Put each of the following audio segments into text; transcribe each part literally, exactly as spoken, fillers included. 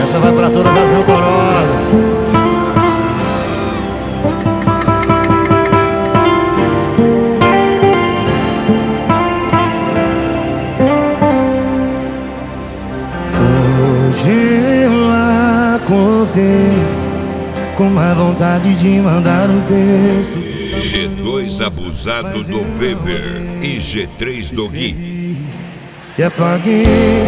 Essa vai pra todas as rancorosas. Hoje eu acordei com uma vontade de mandar um texto. G dois abusado do Weber e G três do Gui. E apaguei,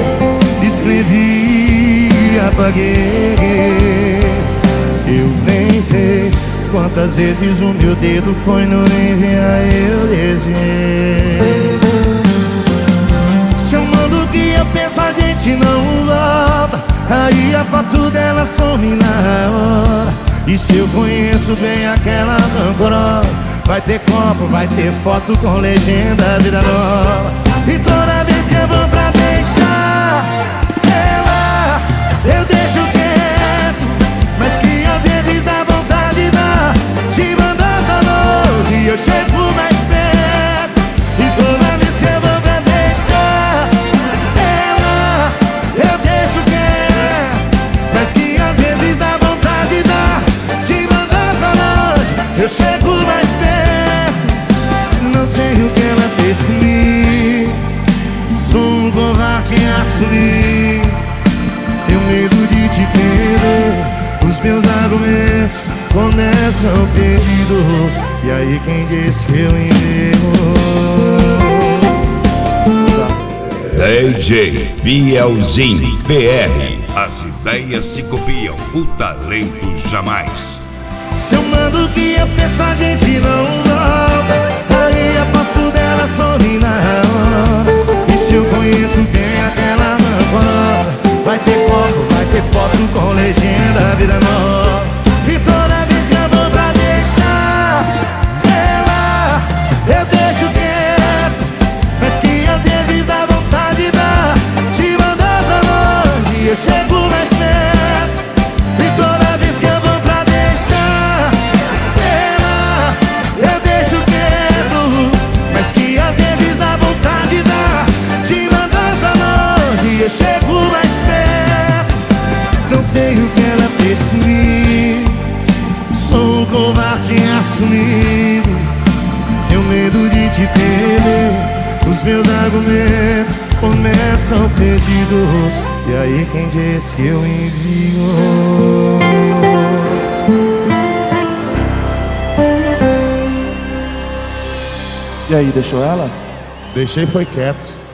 escrevi, apaguei. Eu nem sei quantas vezes o meu dedo foi no enviar, eu desviei. Se eu mando o que eu penso, a gente não volta. Aí a foto dela some na hora. E se eu conheço bem aquela rancorosa, vai ter copo, vai ter foto com legenda, vida nova. E toda vez que eu vou pra deixar ela, eu deixo quieto, mas que às vezes dá vontade dá de mandar pra longe e eu chego mais perto. E toda vez que eu vou pra deixar ela, eu deixo quieto, mas que às vezes dá vontade dá de mandar pra longe, eu chego mais perto. Não sei o que ela fez comigo, sou um covarde assumir. Tenho medo de te perder, os meus argumentos começam perdidos. E aí quem disse que eu enterro? D J Bielzinho P R. As ideias se copiam, o talento jamais. Se eu mando o que eu penso, a gente não volta. Aí a foto dela some na hora. E se eu conheço bem aquela rancorosa, vai ter copo, vai ter foto com legenda, vida nova. E toda vez que eu vou pra deixar ela, eu deixo quieto, mas que às vezes dá vontade dá de mandar pra longe e eu chego mais perto. E toda vez que eu vou pra deixar ela, eu deixo quieto, mas que às vezes dá vontade dá de mandar pra longe e eu chego mais perto. Não sei o que ela fez comigo, sou um covarde assumido. Tenho medo de te perder, os meus argumentos começam perdidos. E aí quem disse que eu envio? E aí, deixou ela? Deixei, foi quieto.